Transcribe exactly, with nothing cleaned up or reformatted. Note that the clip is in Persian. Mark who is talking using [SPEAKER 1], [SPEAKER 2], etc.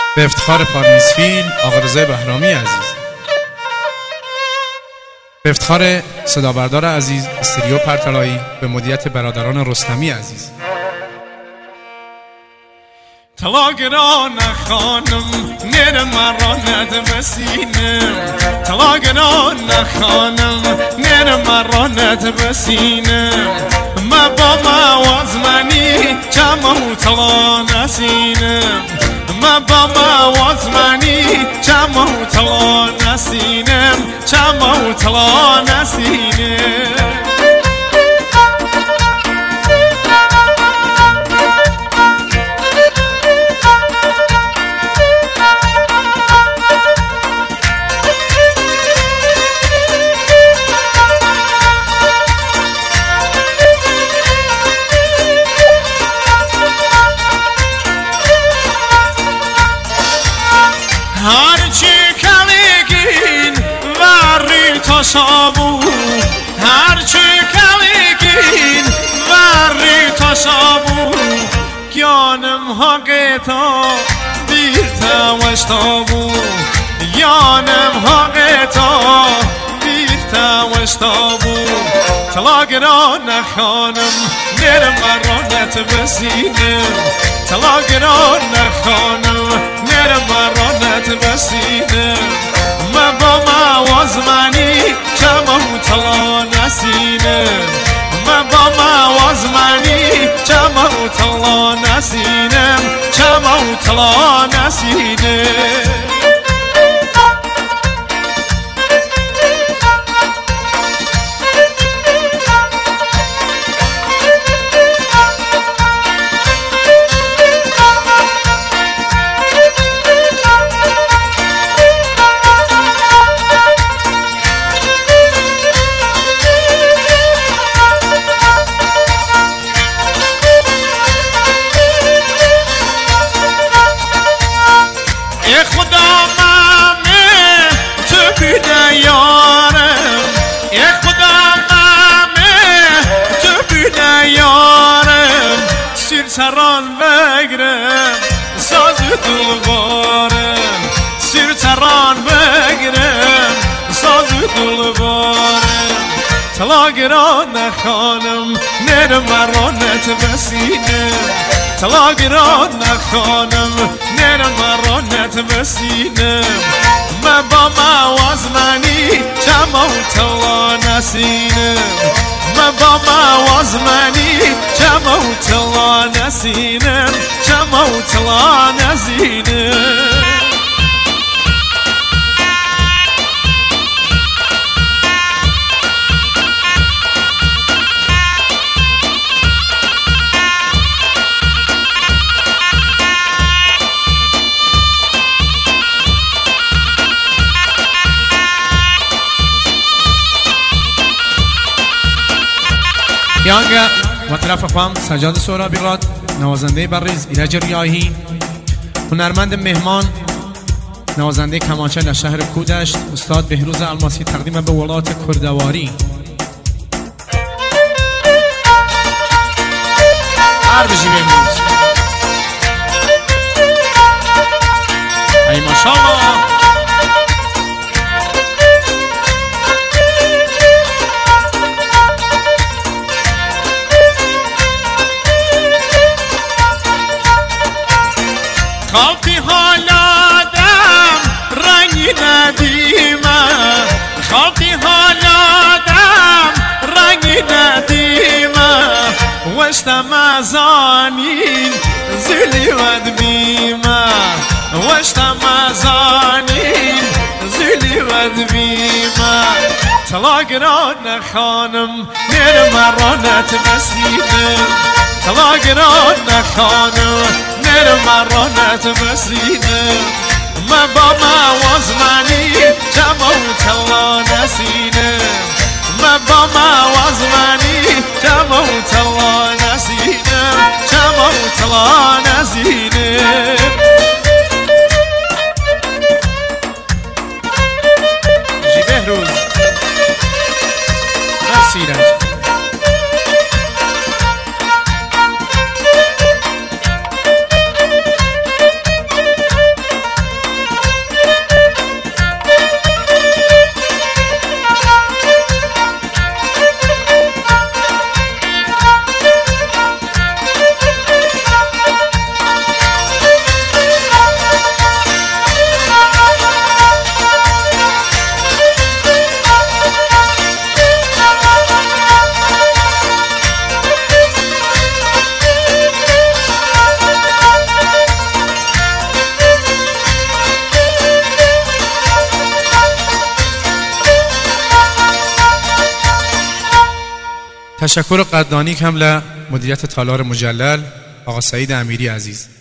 [SPEAKER 1] به افتخار پارمیزفیل آقا رضای بهرامی عزیز، به افتخار صدابردار عزیز استریو پرتلایی، به مدیریت برادران رستمی عزیز.
[SPEAKER 2] طلاقران خانم نر مرانت بسینم، طلاقران خانم نر مرانت بسینم، ما با موازمنی چمو طلا نسینم، ما با موازمنی چمو طلا نسینم، چمو طلا نسینم. هرچی کلیگین وری تا شابو، هرچی کلیگین وری تا شابو، یانم حقیتا بیرتا وشتابو، یانم حقیتا بیرتا وشتابو. طلاقران خانم نر مرانت بسینم، طلاقران خانم نر مرانت بسینم، ما با موازمنی چمو طلا نسینم، ما با موازمنی چمو طلا نسینم، چمو طلا نسینم. سران بگرم ساز دلبارم، سیر سران بگرم ساز دلبارم. طلاقران خانم نر مرانت بسینم، طلاقران خانم نر مرانت بسینم، ما با موازمنی چمو طلا نسینم، ما با موازمنی چمو طلا نسینم، چمو طلا نسینم.
[SPEAKER 1] یانگه و طرف خواهم سجاد سورابی راد، نوازنده بریز ایرج ریاهی، هنرمند مهمان نوازنده کمانچه لشهر کودشت استاد بهروز الماسی، تقدیم به ولایت کردواری. هر بشی بهروز ای ماشاءالله.
[SPEAKER 2] خاطی حالادم رنگی ندیمه، خاطی حالادم رنگی ندیمه، وشتم ازانین زلی ودمیمه، وشتم ازانین زلی ودمیمه. طلاقران خانم نر مرانت بسینم، طلاقران خانم نر مرانت بسینم، ما با موازمنی چمو طلا نسینم، ما با موازمنی چمو طلا نسینم، چمو طلا نسینم. جی بهروز مرسی.
[SPEAKER 1] تشکر قدردانی کم ل مدیریت تالار مجلل آقا سعید امیری عزیز.